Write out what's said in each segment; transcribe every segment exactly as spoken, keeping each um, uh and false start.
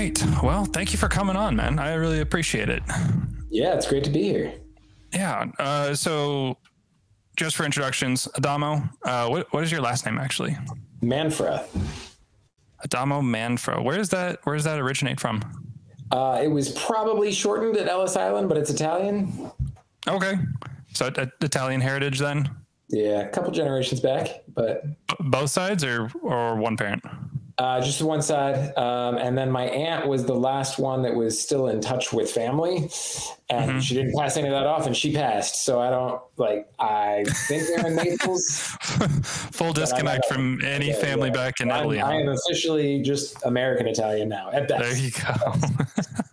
right. Well, thank you for coming on, man. I really appreciate it. Yeah, it's great to be here. Yeah. Uh, so just for introductions, Adamo, uh, what, what is your last name actually? Manfra. Adamo Manfra. Where is that? Where does that originate from? Uh, it was probably shortened at Ellis Island, but it's Italian. Okay. So uh, Italian heritage then? Yeah, a couple generations back, but B- both sides or, or one parent? Uh, just one side. Um, and then my aunt was the last one that was still in touch with family, and mm-hmm. she didn't pass any of that off, and she passed. So I don't like, I think they're in Naples. Full disconnect from any yeah, family yeah. back in I'm, Italy. I am officially just American Italian now at best. There you go.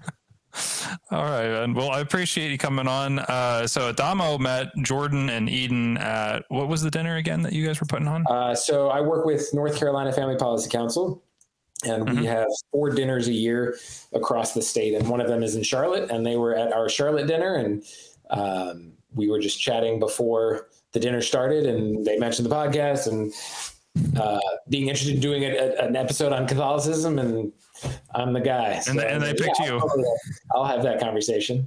All right, man. Well, I appreciate you coming on. Uh, so Adamo met Jordan and Eden at, what was the dinner again that you guys were putting on? Uh, so I work with North Carolina Family Policy Council, and mm-hmm. we have four dinners a year across the state. And one of them is in Charlotte, and they were at our Charlotte dinner. And um, we were just chatting before the dinner started, and they mentioned the podcast and uh, being interested in doing a, a, an episode on Catholicism, and I'm the guy. So, and, they, and they picked yeah, you. I'll, I'll have that conversation.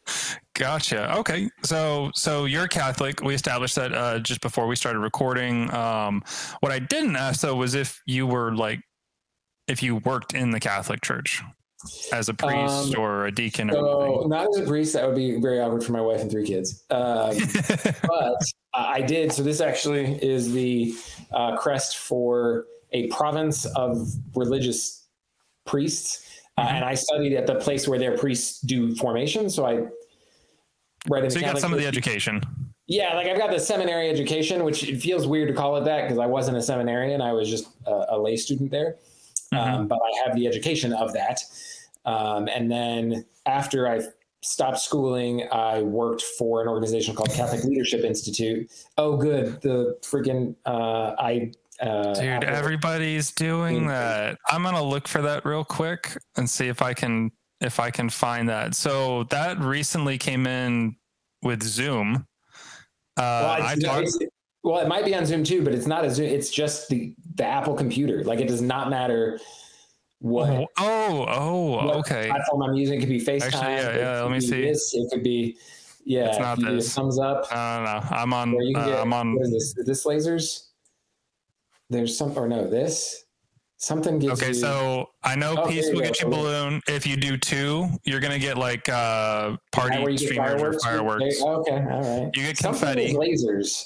Gotcha. Okay. So, so you're Catholic. We established that uh, just before we started recording. Um, what I didn't ask though was if you were like, if you worked in the Catholic Church as a priest um, or a deacon. So or anything. Not as a priest. That would be very awkward for my wife and three kids. Um, but I did. So this actually is the uh, crest for a province of religious priests, uh, mm-hmm. and I studied at the place where their priests do formation. So I read in so the you Catholic got some Church. of the education. Yeah, like I've got the seminary education, which it feels weird to call it that because I wasn't a seminarian. I was just a, a lay student there, mm-hmm. um, but I have the education of that. Um, and then after I stopped schooling, I worked for an organization called Catholic Leadership Institute. Oh, good. The freaking uh, I. Uh, Dude, Apple. Everybody's doing that. I'm gonna look for that real quick and see if I can if I can find that. So that recently came in with Zoom. Uh, well, I no, talked. Well, it might be on Zoom too, but it's not a Zoom. It's just the the Apple computer. Like it does not matter what. Oh, oh, oh what okay. Platform I'm using. It could be FaceTime. Actually, yeah, yeah. Let me see. This. It could be. Yeah, it's not this. Thumbs up. No, no, no. I'm on. You can uh, get, I'm on. What is this? Is this lasers? There's some, or no, this something gets okay. You, so I know oh, Peace will you get you balloon. If you do two, you're gonna get like uh party streamers fireworks? or fireworks. They, okay, all right. You get something confetti. Lasers.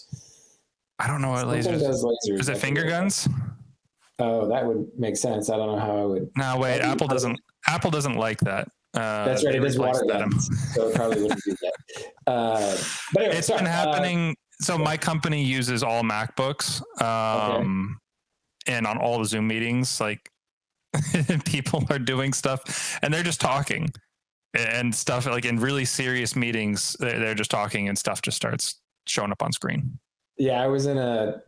I don't know what something lasers. Does lasers. Is it finger guns? Oh, that would make sense. I don't know how I would. No, wait. Apple doesn't. Apple doesn't like that. Uh, That's right. It is water guns, so it probably wouldn't do that. Uh, but anyway, it's sorry, been happening. Uh, so my company uses all MacBooks, um, okay. and on all the Zoom meetings, like people are doing stuff, and they're just talking and stuff. Like in really serious meetings, they're just talking, and stuff just starts showing up on screen. Yeah, I was in a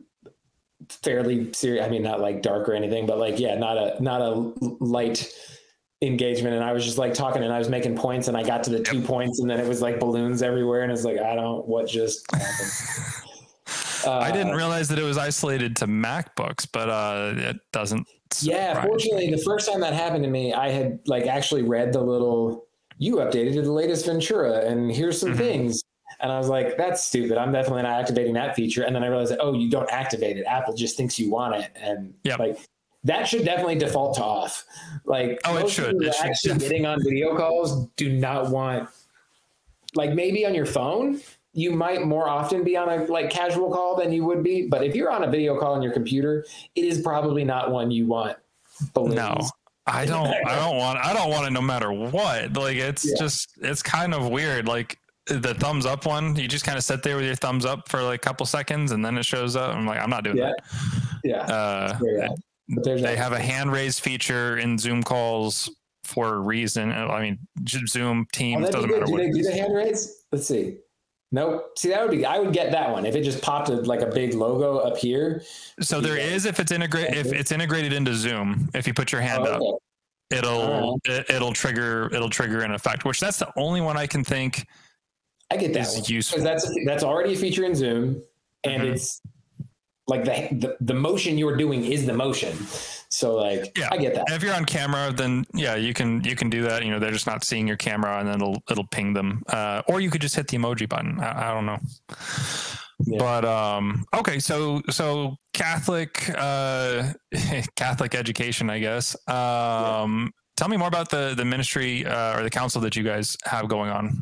fairly serious. I mean, not like dark or anything, but like yeah, not a not a light engagement, and I was just like talking and I was making points and I got to the yep. two points and then it was like balloons everywhere and it's like I don't what just happened. uh, I didn't realize that it was isolated to MacBooks, but uh it doesn't yeah fortunately the first time that happened to me I had like actually read the little you updated to the latest Ventura and here's some mm-hmm. things and I was like that's stupid, I'm definitely not activating that feature, and then I realized that, oh, you don't activate it, Apple just thinks you want it, and yep. like that should definitely default to off. Like, oh, it should. It actually should. Getting on video calls do not want, like maybe on your phone, you might more often be on a like casual call than you would be. But if you're on a video call on your computer, it is probably not one you want. Balloons. No, I don't. I don't want. I don't want it no matter what. Like it's yeah. just. It's kind of weird. Like the thumbs up one, you just kind of sit there with your thumbs up for like a couple seconds, and then it shows up. I'm like, I'm not doing yeah. that. Yeah. Uh, But they have a hand raise feature in Zoom calls for a reason. I mean, Zoom, Teams, oh, doesn't do matter they, what. Do they do the hand raise? Let's see. Nope. See, that would be, I would get that one if it just popped a, like a big logo up here. So there is, if it's integrated, if it's integrated into Zoom, if you put your hand oh, okay. up, it'll, right. it, it'll trigger, it'll trigger an effect, which that's the only one I can think. I get that is one. useful. That's, that's already a feature in Zoom and mm-hmm. it's like the, the the motion you're doing is the motion. So like, yeah, I get that. And if you're on camera, then yeah, you can you can do that. You know, they're just not seeing your camera, and then it'll it'll ping them. Uh, or you could just hit the emoji button. I, I don't know. Yeah. But um, okay, so so Catholic uh, Catholic education, I guess. Um, yeah. Tell me more about the the ministry uh, or the council that you guys have going on.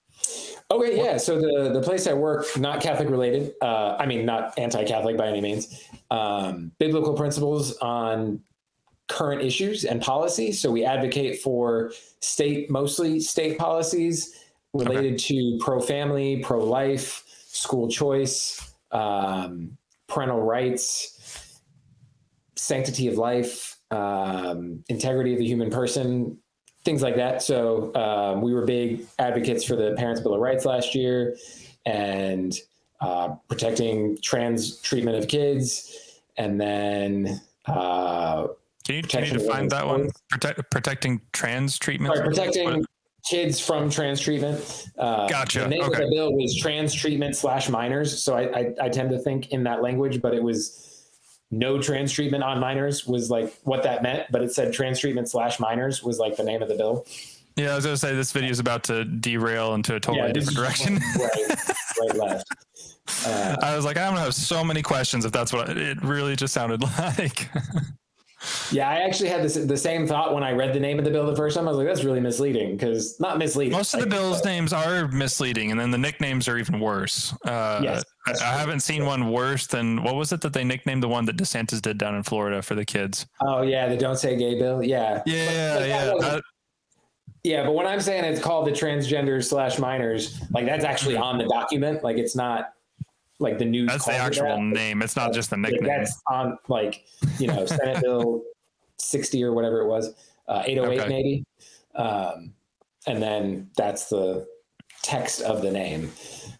Okay, yeah. So the, the place I work, not Catholic related. Uh, I mean, not anti-Catholic by any means. Um, biblical principles on current issues and policy. So we advocate for state, mostly state policies related okay. to pro-family, pro-life, school choice, um, parental rights, sanctity of life, um, integrity of the human person, things like that. So um, we were big advocates for the Parents' Bill of Rights last year, and uh, protecting trans treatment of kids. And then uh, can you, can you define that one? Protect, protecting trans treatment? Sorry, protecting kids from trans treatment. Uh, gotcha. The name okay. of the bill was trans treatment slash minors. So I, I, I tend to think in that language, but it was no trans treatment on minors was like what that meant, but it said trans treatment slash minors was like the name of the bill. Yeah, I was going to say this video is about to derail into a totally yeah, different direction. right, right, left. Uh, I was like, I'm going to have so many questions if that's what it really just sounded like. Yeah, I actually had this, the same thought when I read the name of the bill the first time. I was like, that's really misleading, because not misleading. Most of the bills' names are misleading, and then the nicknames are even worse. Uh, yes, I, I haven't seen one worse than, what was it that they nicknamed the one that DeSantis did down in Florida for the kids? Oh, yeah, the Don't Say Gay bill. Yeah. Yeah, but, but yeah. Was, yeah, but when I'm saying it's called the transgenders slash minors, like that's actually on the document. Like it's not like the news. That's the actual that. name. It's not just the nickname. That's on like, you know, Senate Bill sixty or whatever it was, uh, eight oh eight okay. maybe. Um, and then that's the text of the name.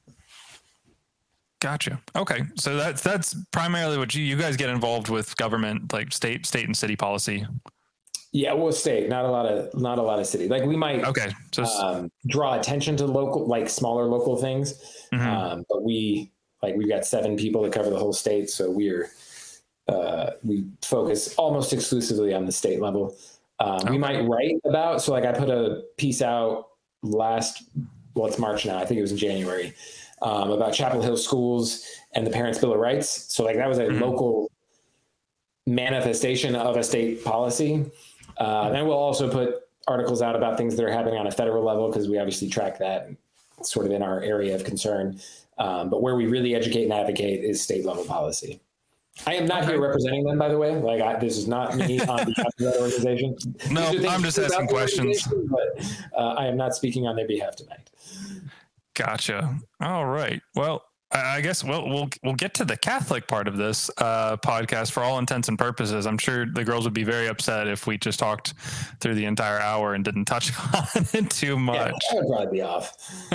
Gotcha. Okay. So that's, that's primarily what you, you guys get involved with government, like state, state and city policy. Yeah, well, state, not a lot of, not a lot of city. Like we might okay. so, um, draw attention to local, like smaller local things. Mm-hmm. Um, but we, like we've got seven people that cover the whole state. So we're, uh, we focus almost exclusively on the state level. Um, okay. We might write about, so like I put a piece out last, well, it's March now. I think it was in January, um, about Chapel Hill schools and the Parents' Bill of Rights. So like that was a mm-hmm. local manifestation of a state policy. Uh, and we'll also put articles out about things that are happening on a federal level, because we obviously track that sort of in our area of concern. Um, but where we really educate and advocate is state level policy. I am not okay. here representing them, by the way. Like I, this is not me on behalf of that organization. No, I'm just asking questions. But uh, I am not speaking on their behalf tonight. Gotcha. All right. Well, I guess we'll we'll we'll get to the Catholic part of this uh, podcast. For all intents and purposes, I'm sure the girls would be very upset if we just talked through the entire hour and didn't touch on it too much. Yeah, that would probably be off.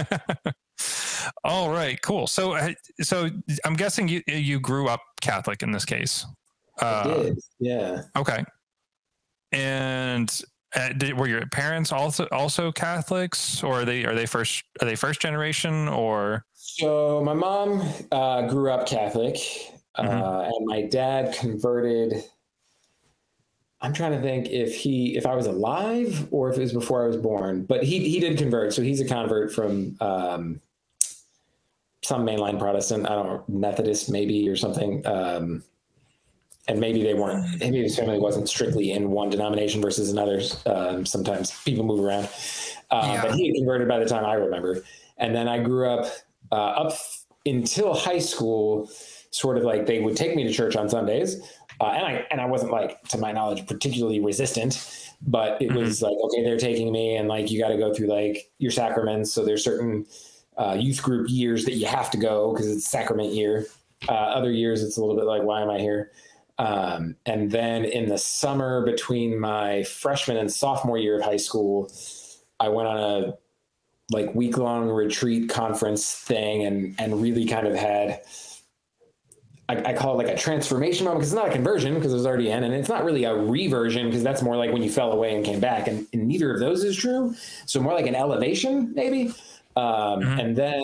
All right, cool. So, so I'm guessing you you grew up Catholic in this case. Uh, I did, yeah. Okay. And uh, did, were your parents also also Catholics, or are they are they first are they first generation or? So my mom uh, grew up Catholic, mm-hmm. uh, and my dad converted. I'm trying to think if he, if I was alive or if it was before I was born, but he, he did convert. So he's a convert from um, some mainline Protestant, I don't know, Methodist maybe or something. Um, and maybe they weren't, maybe his family wasn't strictly in one denomination versus another. Um, sometimes people move around, uh, yeah. but he had converted by the time I remember. And then I grew up, uh, up until high school, sort of like they would take me to church on Sundays. Uh, and I and I wasn't, like, to my knowledge, particularly resistant, but it mm-hmm. was like, okay, they're taking me, and like you got to go through like your sacraments. So there's certain uh, youth group years that you have to go because it's sacrament year. Uh, other years it's a little bit like, why am I here? Um, and then in the summer between my freshman and sophomore year of high school, I went on a like week long retreat conference thing, and and really kind of had. I, I call it like a transformation moment, because it's not a conversion because it was already in, and it's not really a reversion because that's more like when you fell away and came back, and, and neither of those is true. So more like an elevation maybe. Um, mm-hmm. And then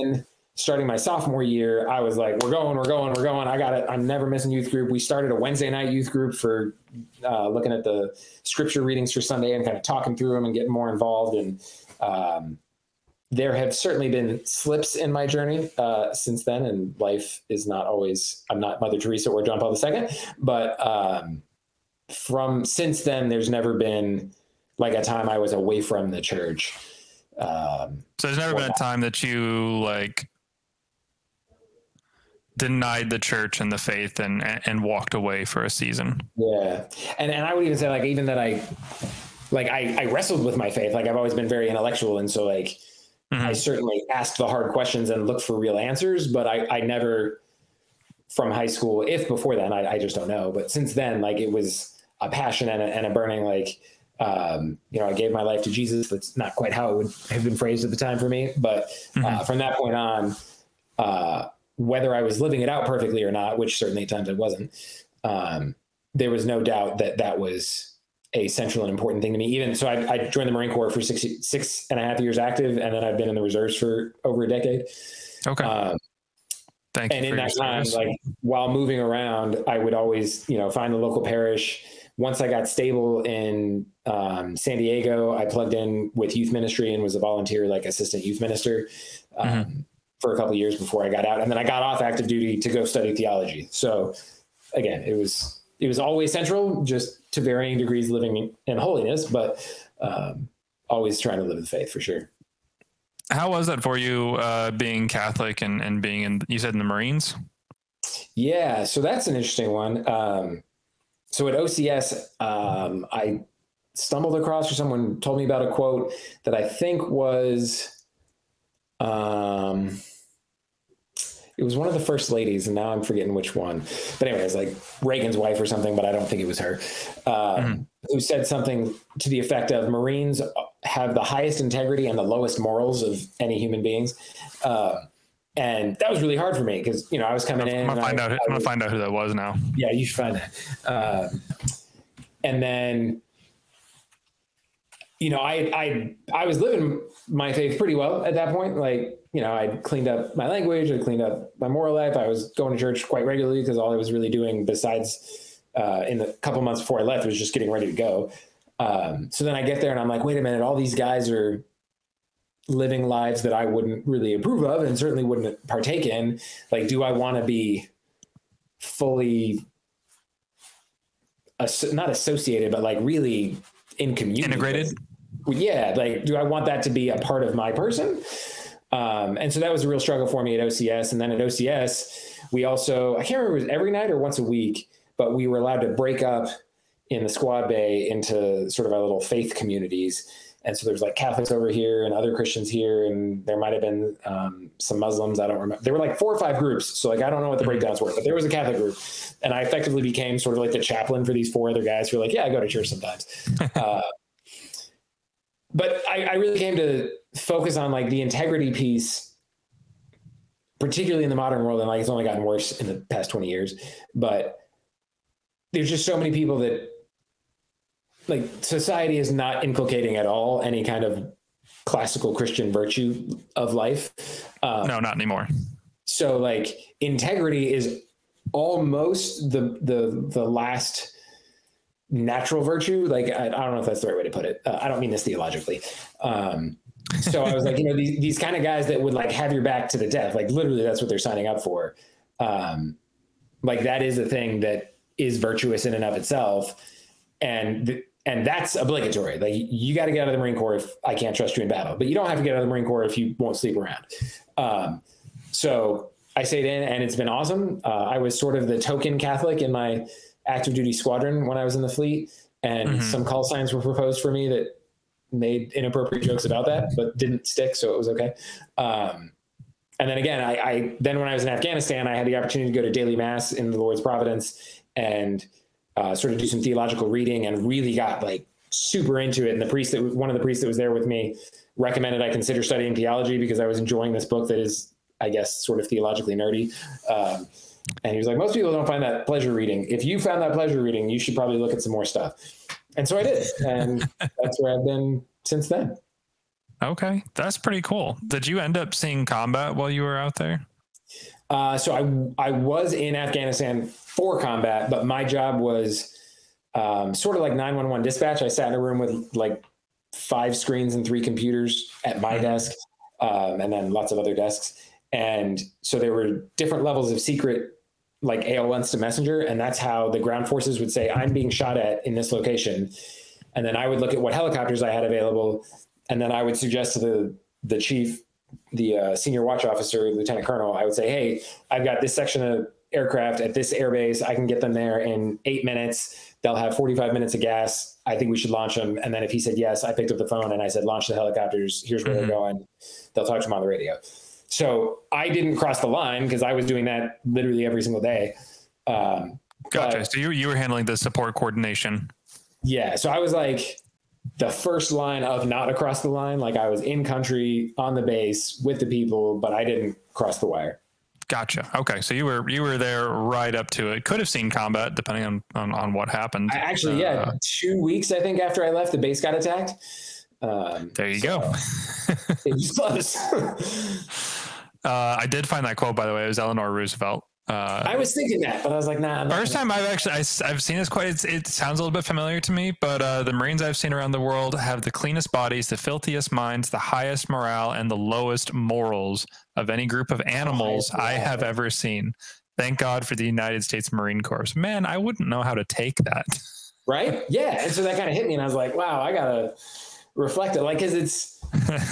starting my sophomore year, I was like, we're going, we're going, we're going. I got it. I'm never missing youth group. We started a Wednesday night youth group for uh, looking at the scripture readings for Sunday and kind of talking through them and getting more involved. And um, there have certainly been slips in my journey uh, since then. And life is not always, I'm not Mother Teresa or John Paul the Second, but um, from since then, there's never been like a time I was away from the church. Um, so there's never been a time that you like denied the church and the faith and, and walked away for a season. Yeah. And, and I would even say like, even that I, like I, I wrestled with my faith. Like I've always been very intellectual. And so like, mm-hmm. I certainly asked the hard questions and looked for real answers, but I, I never from high school, if before then, I, I just don't know. But since then, like it was a passion and a, and a burning, like, um, you know, I gave my life to Jesus. That's not quite how it would have been phrased at the time for me. But mm-hmm. uh, from that point on, uh, whether I was living it out perfectly or not, which certainly at times I wasn't, um, there was no doubt that that was a central and important thing to me. Even so, I, I joined the Marine Corps for six, six and a half years active, and then I've been in the reserves for over a decade. Okay. Um, Thank you. And for in that time, service. like while moving around, I would always, you know, find the local parish. Once I got stable in um, San Diego, I plugged in with youth ministry and was a volunteer, like assistant youth minister. Um, mm-hmm. for a couple of years before I got out. And then I got off active duty to go study theology. So again, it was, it was always central, just to varying degrees living in holiness, but um, always trying to live the faith for sure. How was that for you, uh, being Catholic and, and being in, you said in the Marines? Yeah. So that's an interesting one. Um, so at O C S, um, I stumbled across, or someone told me about a quote that I think was, um, it was one of the first ladies, and now I'm forgetting which one. But anyways, like Reagan's wife or something, but I don't think it was her, um, mm-hmm. who said something to the effect of Marines have the highest integrity and the lowest morals of any human beings. Uh, and that was really hard for me because, you know, I was coming in. I'm gonna find I, out. I I'm was, gonna find out who that was now. Yeah, you should find that. Uh, and then, you know, I, I, I was living my faith pretty well at that point. Like, you know, I'd cleaned up my language, I'd cleaned up my moral life. I was going to church quite regularly because all I was really doing besides uh, in the couple months before I left was just getting ready to go. Um, so then I get there and I'm like, wait a minute, all these guys are living lives that I wouldn't really approve of and certainly wouldn't partake in. Like, do I want to be fully, as- not associated, but like really in community? Integrated? With? Yeah. Like, do I want that to be a part of my person? Um, and so that was a real struggle for me at O C S. And then at O C S, we also, I can't remember if it was every night or once a week, but we were allowed to break up in the squad bay into sort of our little faith communities. And so there's like Catholics over here and other Christians here. And there might've been um, some Muslims. I don't remember. There were like four or five groups. So like, I don't know what the breakdowns were, but there was a Catholic group. And I effectively became sort of like the chaplain for these four other guys who were like, yeah, I go to church sometimes. uh, but I, I really came to focus on like the integrity piece, particularly in the modern world. And like, it's only gotten worse in the past twenty years, but there's just so many people that like society is not inculcating at all any kind of classical Christian virtue of life. Um, no, not anymore. So like integrity is almost the, the, the last natural virtue. Like, I, I don't know if that's the right way to put it. Uh, I don't mean this theologically. Um, so I was like, you know, these, these kind of guys that would like have your back to the death, like literally that's what they're signing up for. Um, like that is a thing that is virtuous in and of itself. And, th- and that's obligatory. Like you got to get out of the Marine Corps if I can't trust you in battle, but you don't have to get out of the Marine Corps if you won't sleep around. Um, so I stayed in and it's been awesome. Uh, I was sort of the token Catholic in my active duty squadron when I was in the fleet, and mm-hmm. some call signs were proposed for me that made inappropriate jokes about that, but didn't stick. So it was okay. Um, and then again, I, I, then when I was in Afghanistan, I had the opportunity to go to daily mass in the Lord's Providence and uh, sort of do some theological reading and really got like super into it. And the priest that one of the priests that was there with me recommended I consider studying theology because I was enjoying this book that is, I guess, sort of theologically nerdy. Um, and he was like, most people don't find that pleasure reading. If you found that pleasure reading, you should probably look at some more stuff. And so I did. And that's where I've been since then. Okay, that's pretty cool. Did you end up seeing combat while you were out there? Uh, so I I was in Afghanistan for combat, but my job was um, sort of like nine one one dispatch. I sat in a room with like five screens and three computers at my mm-hmm. desk, um, and then lots of other desks. And so there were different levels of secret, like A O L Instant Messenger, and that's how the ground forces would say, "I'm being shot at in this location," and then I would look at what helicopters I had available, and then I would suggest to the the chief, the uh, senior watch officer, lieutenant colonel, I would say, "Hey, I've got this section of aircraft at this airbase. I can get them there in eight minutes. They'll have forty-five minutes of gas. I think we should launch them." And then if he said yes, I picked up the phone and I said, "Launch the helicopters. Here's where mm-hmm. they're going." They'll talk to them on the radio. So I didn't cross the line because I was doing that literally every single day. Um, gotcha. But, so you you were handling the support coordination. Yeah. So I was like the first line of not across the line. Like I was in country on the base with the people, but I didn't cross the wire. Gotcha. Okay. So you were, you were there right up to it. Could have seen combat depending on, on, on what happened. I actually, uh, yeah, two weeks, I think after I left, the base got attacked. Um, there you so go. It was close. uh, I did find that quote, by the way. It was Eleanor Roosevelt. Uh, I was thinking that, but I was like, nah. First time I've actually, I, I've seen this quote. It's, it sounds a little bit familiar to me, but uh, the Marines I've seen around the world have the cleanest bodies, the filthiest minds, the highest morale, and the lowest morals of any group of animals oh, I have ever seen. Thank God for the United States Marine Corps. Man, I wouldn't know how to take that. Right? Yeah. And so that kind of hit me and I was like, wow, I got to reflect it. Like, cause it's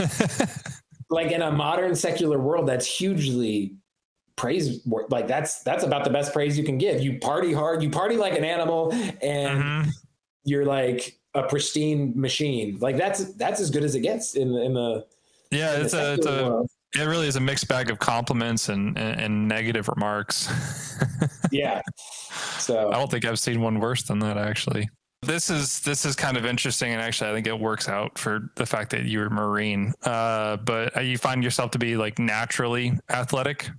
like in a modern secular world, that's hugely praise. Like that's, that's about the best praise you can give. You party hard, you party like an animal, and mm-hmm. you're like a pristine machine. Like that's, that's as good as it gets in the, in the, yeah, in it's the a, it's a, world. It really is a mixed bag of compliments and, and, and negative remarks. Yeah. So I don't think I've seen one worse than that, actually. This is this is kind of interesting, and actually I think it works out for the fact that you're a Marine. Uh, but you find yourself to be like naturally athletic?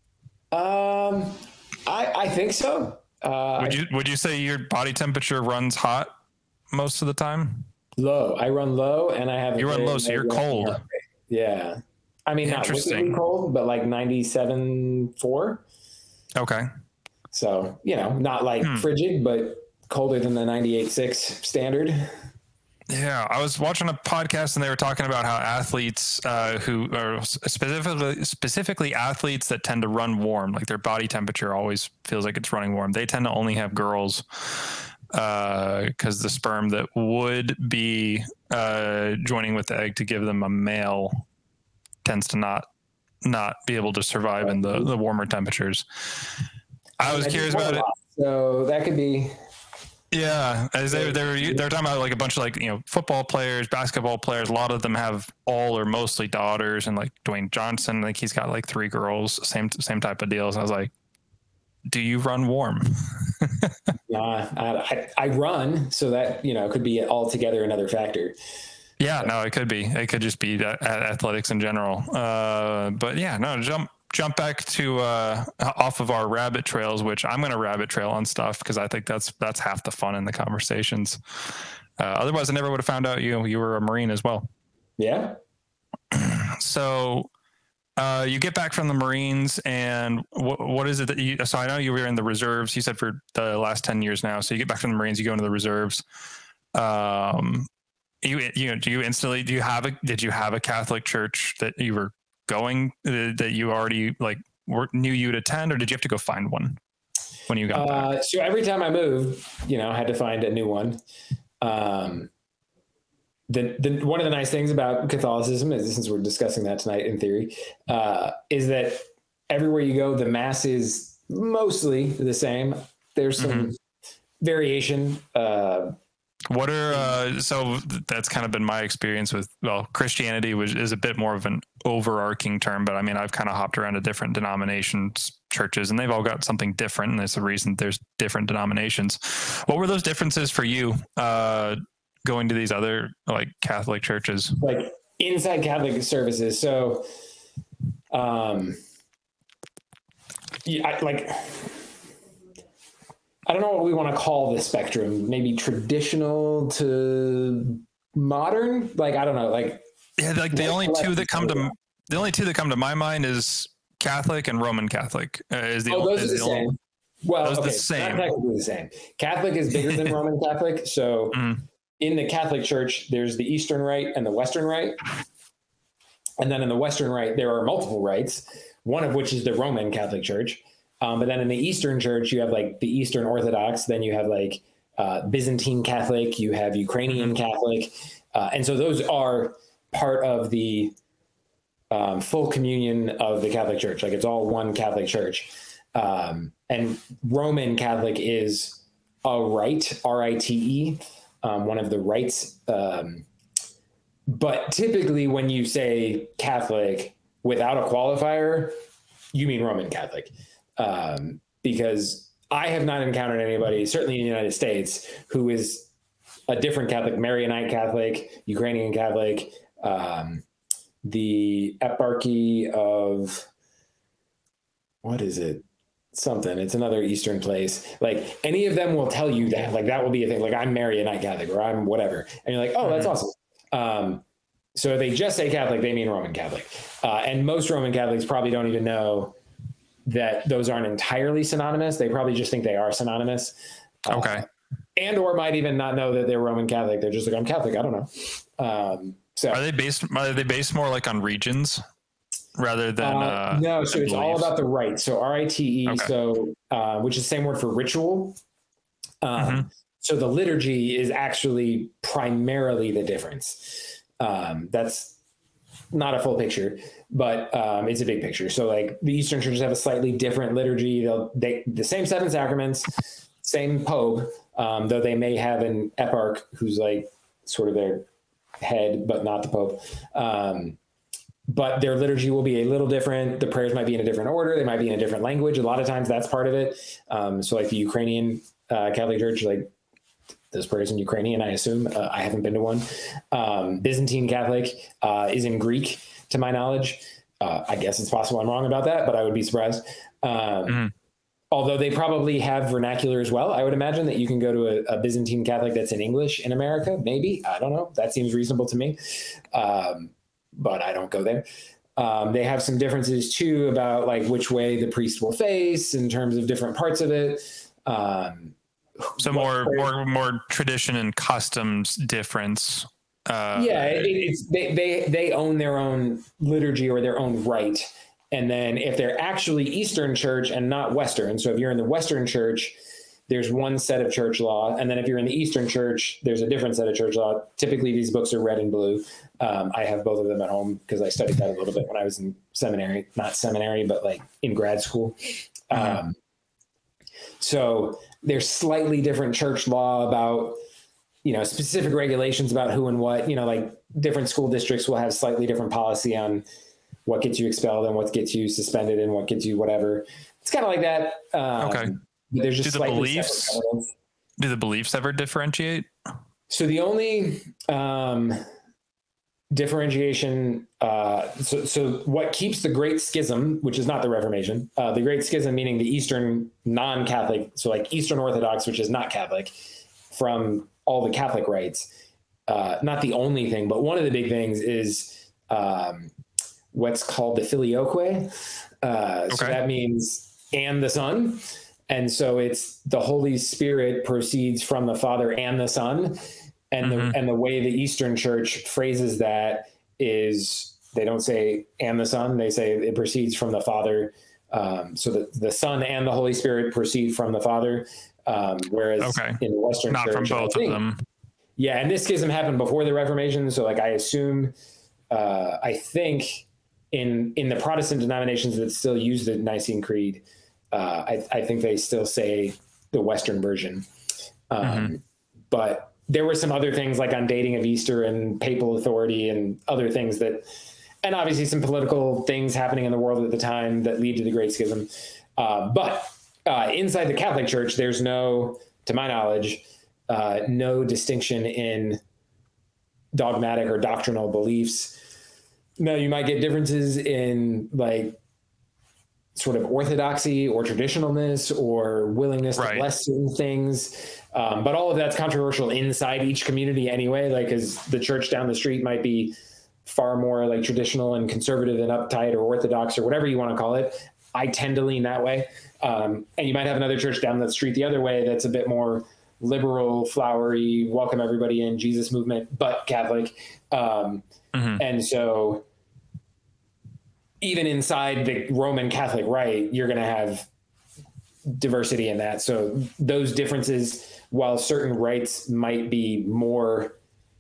Um, I I think so. Uh, would you would you say your body temperature runs hot most of the time? Low. I run low, and I have. You run low, so you're cold. Yeah. I mean, not wickedly cold, but like ninety-seven point four. Okay. So, you know, not like hmm. frigid, but colder than the ninety-eight point six standard. Yeah, I was watching a podcast and they were talking about how athletes uh, who are specifically specifically athletes that tend to run warm, like their body temperature always feels like it's running warm. They tend to only have girls because uh, the sperm that would be uh, joining with the egg to give them a male tends to not not be able to survive in the, the warmer temperatures. I was I curious about it. So that could be. Yeah, as they they were they're talking about like a bunch of like you know football players, basketball players. A lot of them have all or mostly daughters, and like Dwayne Johnson, like he's got like three girls, same same type of deals. I was like, do you run warm? Nah, I, I run, so that you know could be altogether another factor. Yeah, no, it could be. It could just be athletics in general. Uh, but yeah, no, jump. Jump back to uh, off of our rabbit trails, which I'm going to rabbit trail on stuff because I think that's that's half the fun in the conversations. Uh, otherwise, I never would have found out you you were a Marine as well. Yeah. So uh, you get back from the Marines, and what what is it that you? So I know you were in the reserves. You said for the last ten years now. So you get back from the Marines, you go into the reserves. Um, you you know, do you instantly do you have a did you have a Catholic church that you were going uh, that you already like were, knew you'd attend, or did you have to go find one when you got uh, back? So every time I moved, you know, I had to find a new one. Um, the, the one of the nice things about Catholicism is, since we're discussing that tonight in theory, uh, is that everywhere you go, the mass is mostly the same. There's some mm-hmm. variation. Uh, What are uh, so that's kind of been my experience with well Christianity, which is a bit more of an overarching term, but I mean I've kind of hopped around to different denominations, churches, and they've all got something different, and there's a reason there's different denominations. What were those differences for you uh, going to these other like Catholic churches? Like inside Catholic services, so um, yeah, I, like. I don't know what we want to call the spectrum, maybe traditional to modern. Like, I don't know, like, Yeah, like the only two that come to the only two that come to my mind is Catholic and Roman Catholic. Uh, is the oh, those is are the, the same. Only, well, those okay, the same. not technically the same. Catholic is bigger than Roman Catholic. So mm. in the Catholic Church, there's the Eastern Rite and the Western Rite. And then in the Western Rite, there are multiple rites, one of which is the Roman Catholic Church. Um, but then in the Eastern Church, you have like the Eastern Orthodox, then you have like uh, Byzantine Catholic, you have Ukrainian Catholic. Uh, and so those are part of the um, full communion of the Catholic Church. Like it's all one Catholic Church. Um, and Roman Catholic is a rite, R I T E, um, one of the rites. Um, but typically when you say Catholic without a qualifier, you mean Roman Catholic. Um, because I have not encountered anybody, certainly in the United States, who is a different Catholic, Maronite Catholic, Ukrainian Catholic, um, the Eparchy of, what is it? Something. It's another Eastern place. Like any of them will tell you that. Like that will be a thing. Like I'm Maronite Catholic or I'm whatever. And you're like, oh, that's awesome. Um, so if they just say Catholic, they mean Roman Catholic. Uh, and most Roman Catholics probably don't even know that those aren't entirely synonymous. They probably just think they are synonymous. Okay. Uh, and or might even not know that they're Roman Catholic. They're just like, I'm Catholic. I don't know. Um, so are they based, are they based more like on regions rather than, uh, uh no, so it's beliefs? All about the rite. So R I T E, okay. so, uh, which is the same word for ritual. Um, mm-hmm. So the liturgy is actually primarily the difference. Um, that's not a full picture, but um, it's a big picture. So like the Eastern churches have a slightly different liturgy. They'll, they, the same seven sacraments, same Pope, um, though they may have an eparch who's like sort of their head, but not the Pope. Um, but their liturgy will be a little different. The prayers might be in a different order. They might be in a different language. A lot of times that's part of it. Um, so like the Ukrainian uh, Catholic Church, like those prayers in Ukrainian, I assume. Uh, I haven't been to one. Um, Byzantine Catholic uh, is in Greek, to my knowledge. Uh, I guess it's possible I'm wrong about that, but I would be surprised. Um, mm-hmm. Although they probably have vernacular as well. I would imagine that you can go to a, a Byzantine Catholic that's in English in America. Maybe. I don't know. That seems reasonable to me. Um, but I don't go there. Um, they have some differences too about like which way the priest will face in terms of different parts of it. Um, So more, more, more tradition and customs difference. Uh, yeah, it, it's they, they they own their own liturgy or their own rite, and then if they're actually Eastern Church and not Western, so if you're in the Western Church, there's one set of church law, and then if you're in the Eastern Church, there's a different set of church law. Typically, these books are red and blue. Um, I have both of them at home because I studied that a little bit when I was in seminary, not seminary, but like in grad school. Mm-hmm. Um, so there's slightly different church law about, you know, specific regulations about who and what, you know, like different school districts will have slightly different policy on what gets you expelled and what gets you suspended and what gets you whatever. It's kind of like that. Um, okay. But there's just do the beliefs, do the beliefs ever differentiate? So the only um, differentiation, uh, so, so what keeps the Great Schism, which is not the Reformation, uh, the Great Schism, meaning the Eastern non-Catholic, so like Eastern Orthodox, which is not Catholic, from all the Catholic rites, uh, not the only thing, but one of the big things is um, what's called the Filioque. Uh, okay. So that means, and the Son. And so it's the Holy Spirit proceeds from the Father and the Son. And mm-hmm. the and the way the Eastern Church phrases that is they don't say and the Son, they say it proceeds from the Father. Um, so the, the Son and the Holy Spirit proceed from the Father. Um, whereas okay. in the Western Not Church, from both think, of them. Yeah, and this schism happened before the Reformation. So like I assume, uh, I think in in the Protestant denominations that still use the Nicene Creed, uh, I, I think they still say the Western version. Um, mm-hmm. But there were some other things like on dating of Easter and papal authority and other things that, and obviously some political things happening in the world at the time that lead to the Great Schism. Uh, but uh, inside the Catholic Church, there's no, to my knowledge, uh, no distinction in dogmatic or doctrinal beliefs. Now, you might get differences in like sort of orthodoxy or traditionalness or willingness right. to bless certain things. Um, but all of that's controversial inside each community anyway, like, cause the church down the street might be far more like traditional and conservative and uptight or orthodox or whatever you want to call it. I tend to lean that way. Um, and you might have another church down the street the other way that's a bit more liberal, flowery, welcome everybody in, Jesus movement, but Catholic. Um, mm-hmm. And so even inside the Roman Catholic rite, you're going to have diversity in that. So those differences, while certain rites might be more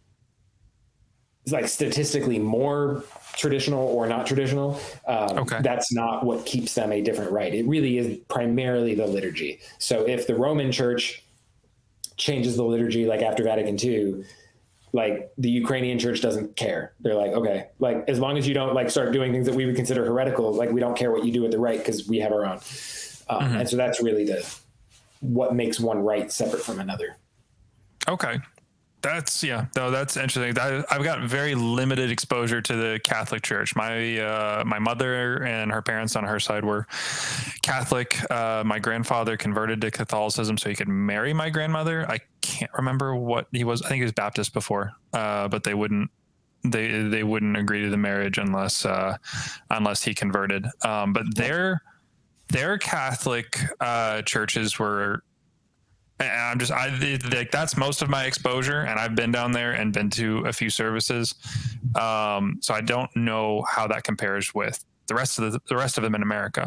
like statistically more traditional or not traditional, um, okay. that's not what keeps them a different rite. It really is primarily the liturgy. So if the Roman Church changes the liturgy, like after Vatican two, like the Ukrainian church doesn't care. They're like, okay, like as long as you don't like start doing things that we would consider heretical, like we don't care what you do with the rite because we have our own. Um, mm-hmm. And so that's really the, what makes one rite separate from another. Okay. That's yeah, no, that's interesting. I, I've got very limited exposure to the Catholic Church. My uh, my mother and her parents on her side were Catholic. Uh, my grandfather converted to Catholicism so he could marry my grandmother. I can't remember what he was. I think he was Baptist before, uh, but they wouldn't they they wouldn't agree to the marriage unless uh, unless he converted. Um, but their their Catholic uh, churches were. And I'm just, I like that's most of my exposure, and I've been down there and been to a few services. Um, so I don't know how that compares with the rest of the, the rest of them in America.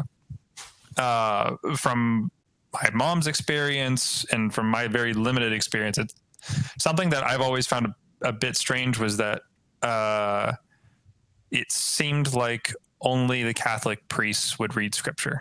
Uh, from my mom's experience and from my very limited experience, it's something that I've always found a, a bit strange was that uh, it seemed like only the Catholic priests would read scripture.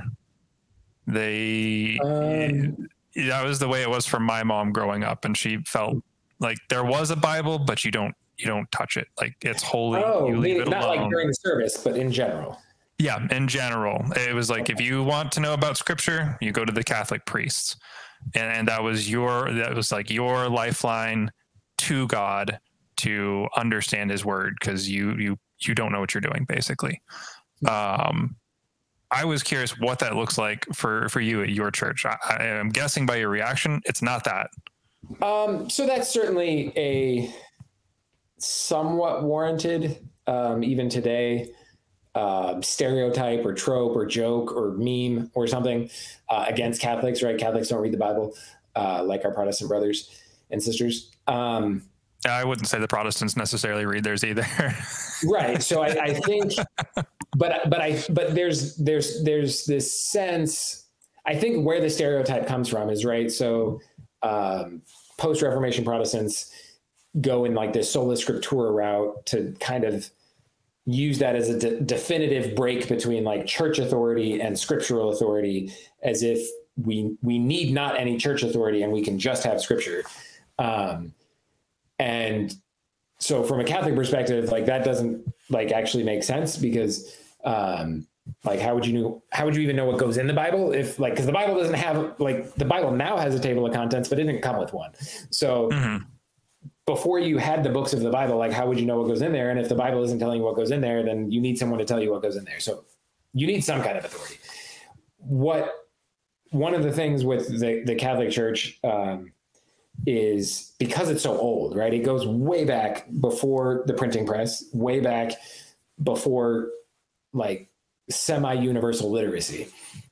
They. Um. That was the way it was for my mom growing up, and she felt like there was a Bible, but you don't you don't touch it. Like it's holy. Oh, you leave it not alone. Like during the service, but in general. Yeah, in general, it was like okay. If you want to know about Scripture, you go to the Catholic priests, and, and that was your that was like your lifeline to God to understand His Word, because you you you don't know what you're doing basically. Um, I was curious what that looks like for, for you at your church. I, I am guessing by your reaction, it's not that. Um, so that's certainly a somewhat warranted, um, even today, uh, stereotype or trope or joke or meme or something uh, against Catholics, right? Catholics don't read the Bible uh, like our Protestant brothers and sisters. Um, I wouldn't say the Protestants necessarily read theirs either. Right. So I, I think, but, but I, but there's, there's, there's this sense, I think where the stereotype comes from is right. So um, post-Reformation Protestants go in like this sola scriptura route to kind of use that as a de- definitive break between like church authority and scriptural authority, as if we, we need not any church authority and we can just have scripture. Um, And so from a Catholic perspective, like that doesn't like actually make sense because um, like, how would you know, how would you even know what goes in the Bible if like, cause the Bible doesn't have like the Bible now has a table of contents, but it didn't come with one. So mm-hmm. before you had the books of the Bible, like how would you know what goes in there? And if the Bible isn't telling you what goes in there, then you need someone to tell you what goes in there. So you need some kind of authority. What, one of the things with the, the Catholic Church, um, is because it's so old, right? It goes way back before the printing press, way back before like semi-universal literacy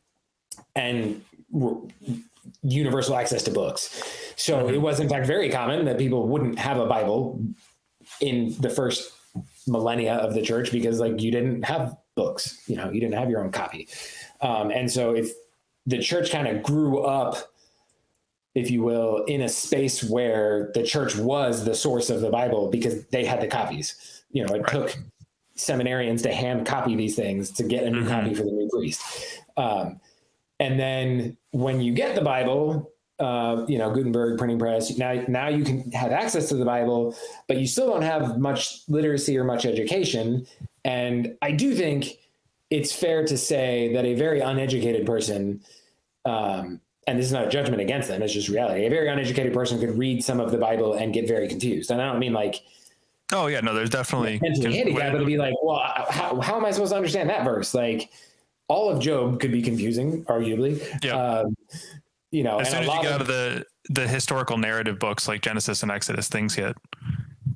and r- universal access to books. So mm-hmm. it was in fact very common that people wouldn't have a Bible in the first millennia of the church because like you didn't have books, you know, you didn't have your own copy. Um, and so if the church kind of grew up, if you will, in a space where the church was the source of the Bible because they had the copies. You know, it right. took seminarians to hand copy these things to get a new mm-hmm. copy for the new priest. Um, and then when you get the Bible, uh, you know, Gutenberg printing press, now, now you can have access to the Bible, but you still don't have much literacy or much education. And I do think it's fair to say that a very uneducated person, um, and this is not a judgment against them, it's just reality. A very uneducated person could read some of the Bible and get very confused. And I don't mean like, oh yeah, no, there's definitely mentally handicapped, but to be like, well, how, how am I supposed to understand that verse? Like all of Job could be confusing, arguably. Yeah. Um, you know, as soon as you get out of the, the historical narrative books like Genesis and Exodus, things get,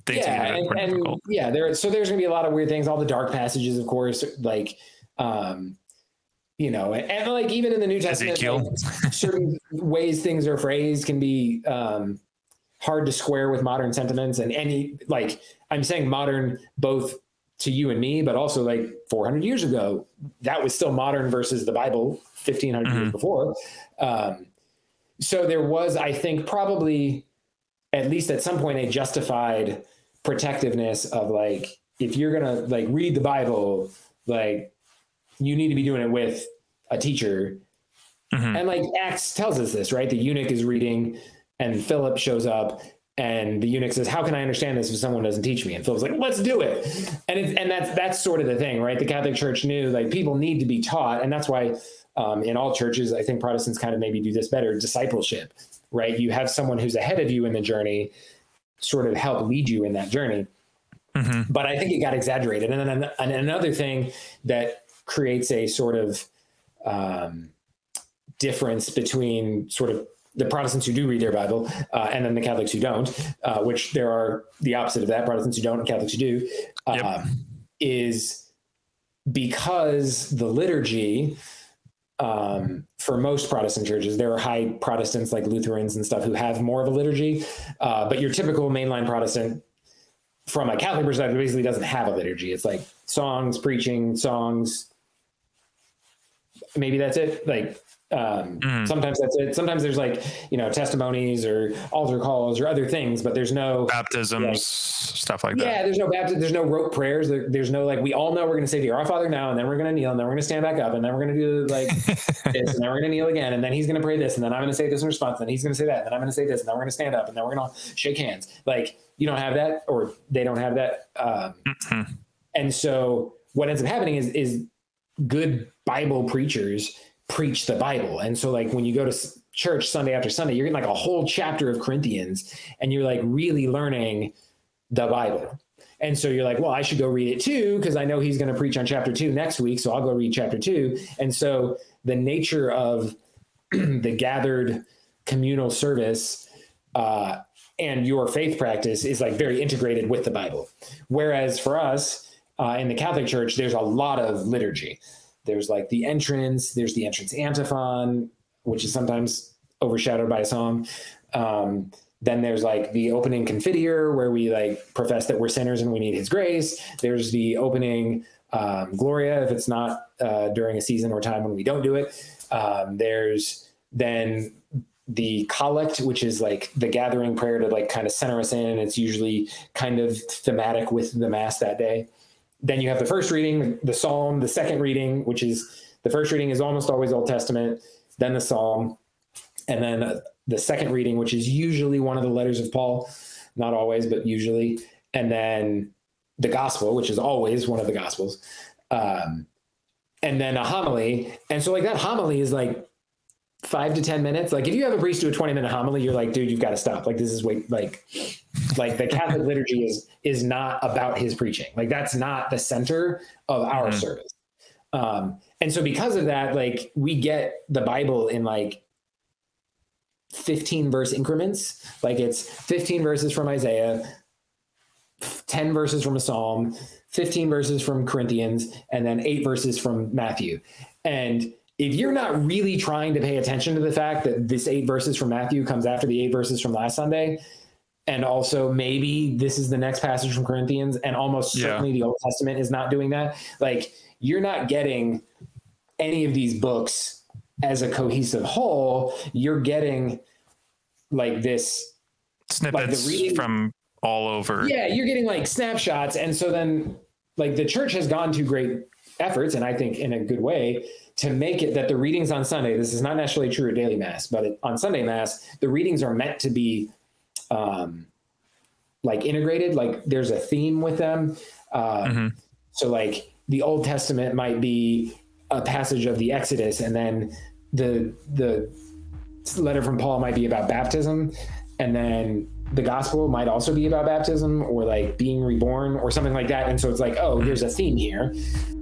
things yeah, that and, were and difficult. yeah, there. So there's going to be a lot of weird things. All the dark passages, of course, like, um, you know, and, and like even in the New Testament, like, certain ways things are phrased can be um, hard to square with modern sentiments. And any like I'm saying modern both to you and me, but also like four hundred years ago, that was still modern versus the Bible fifteen hundred mm-hmm. years before. Um, so there was, I think, probably at least at some point a justified protectiveness of like, if you're going to like read the Bible, like you need to be doing it with a teacher. Mm-hmm. And like Acts tells us this, right? The eunuch is reading and Philip shows up and the eunuch says, how can I understand this if someone doesn't teach me? And Philip's like, let's do it. And it's, and that's, that's sort of the thing, right? The Catholic Church knew like people need to be taught. And that's why um, in all churches, I think Protestants kind of maybe do this better, discipleship, right? You have someone who's ahead of you in the journey, sort of help lead you in that journey. Mm-hmm. But I think it got exaggerated. And then and another thing that creates a sort of um, difference between sort of the Protestants who do read their Bible uh, and then the Catholics who don't, uh, which there are the opposite of that, Protestants who don't and Catholics who do, uh, yep. is because the liturgy, um, for most Protestant churches, there are high Protestants like Lutherans and stuff who have more of a liturgy, uh, but your typical mainline Protestant from a Catholic perspective basically doesn't have a liturgy. It's like songs, preaching, songs. Maybe that's it. Like, um, mm. sometimes that's it. Sometimes there's like, you know, testimonies or altar calls or other things, but there's no baptisms, like, stuff like yeah, that. Yeah. There's no baptism. There's no rote prayers. There, there's no, like, we all know we're going to say the Our Father now, and then we're going to kneel, and then we're going to stand back up, and then we're going to do like this, and then we're going to kneel again. And then he's going to pray this. And then I'm going to say this in response. And he's going to say that. And then I'm going to say this. And then we're going to stand up, and then we're going to shake hands. Like, you don't have that, or they don't have that. Um, mm-hmm. And so what ends up happening is, is good Bible preachers preach the Bible. And so like when you go to church Sunday after Sunday, you're getting like a whole chapter of Corinthians and you're like really learning the Bible. And so you're like, well, I should go read it too, because I know he's going to preach on chapter two next week. So I'll go read chapter two. And so the nature of the gathered communal service uh, and your faith practice is like very integrated with the Bible. Whereas for us uh, in the Catholic Church, there's a lot of liturgy. There's like the entrance, there's the entrance antiphon, which is sometimes overshadowed by a song. Um, then there's like the opening Confiteor, where we like profess that we're sinners and we need his grace. There's the opening um, Gloria, if it's not uh, during a season or time when we don't do it. Um, there's then the collect, which is like the gathering prayer to like kind of center us in. It's usually kind of thematic with the Mass that day. Then you have the first reading, the Psalm, the second reading, which is the first reading is almost always Old Testament, then the Psalm, and then uh, the second reading, which is usually one of the letters of Paul, not always, but usually, and then the Gospel, which is always one of the Gospels, um, and then a homily. And so like that homily is like five to ten minutes. Like if you have a priest do a twenty minute homily, you're like, dude, you've got to stop. Like this is way like, like the Catholic liturgy is, is not about his preaching. Like that's not the center of our mm-hmm. service. Um, and so because of that, like we get the Bible in like fifteen verse increments. Like it's fifteen verses from Isaiah, ten verses from a Psalm, fifteen verses from Corinthians, and then eight verses from Matthew. And if you're not really trying to pay attention to the fact that this eight verses from Matthew comes after the eight verses from last Sunday, and also maybe this is the next passage from Corinthians, and almost yeah. certainly the Old Testament is not doing that, like you're not getting any of these books as a cohesive whole. You're getting like this snippets like reading, from all over. Yeah, you're getting like snapshots. And so then like the church has gone to great efforts, and I think in a good way, to make it that the readings on Sunday, this is not necessarily true at daily Mass, but it, on Sunday Mass, the readings are meant to be um, like integrated, like there's a theme with them. Um, mm-hmm. So like the Old Testament might be a passage of the Exodus, and then the the letter from Paul might be about baptism, and then the gospel might also be about baptism or like being reborn or something like that. And so it's like, oh, there's a theme here.